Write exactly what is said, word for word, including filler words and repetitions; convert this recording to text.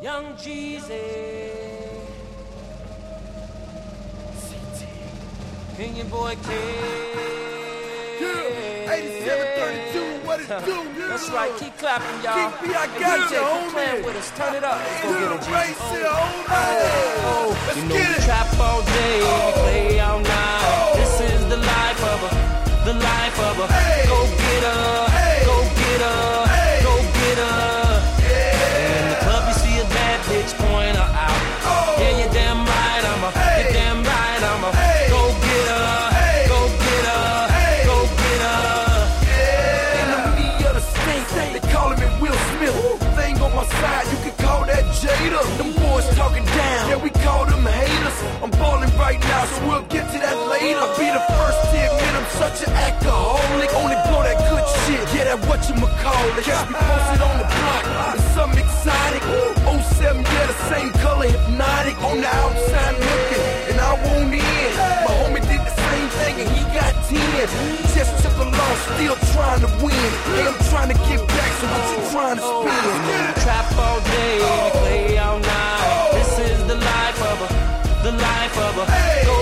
Young Jeezy, C T, Kenyan boy K. Yeah, eighty-seven thirty-two, what it do? Yeah. That's right, keep clapping, y'all. Keep me, I got you, homie. Playing with us, turn it up. Let's go get it, G. Race here, homie. Oh, Let's you know get we it. trap all day, we play all night. Oh. This is the life of a, the life of a. Hey. Go get her, Hey. go get her, Hey. go get her. In the club you see a bad bitch, point her out. Oh. Yeah, you're damn right, I'm a, Hey. you're damn right, I'm a. Hey. Go get her, Hey. go get her, Hey. go get her. In the media of the state, they calling me Will Smith. Thing on my side, you can call that Jada. Them boys talking down, yeah, we call them haters. I'm balling right now, so we'll get to that later. I'll be the first to admit I'm such an alcoholic. Only blow that good shit, yeah, that whatchamacallit. Catch me posted on the block, it's something exotic. oh seven, yeah, the same color, hypnotic. On the outside looking, and I won't in. My homie did the same thing, and he got ten. Just took a loss, still trying to win. Hey, I'm trying to get back, so what you trying to spin? We trap all day, we play all night. This is the life of a, the life of a. Go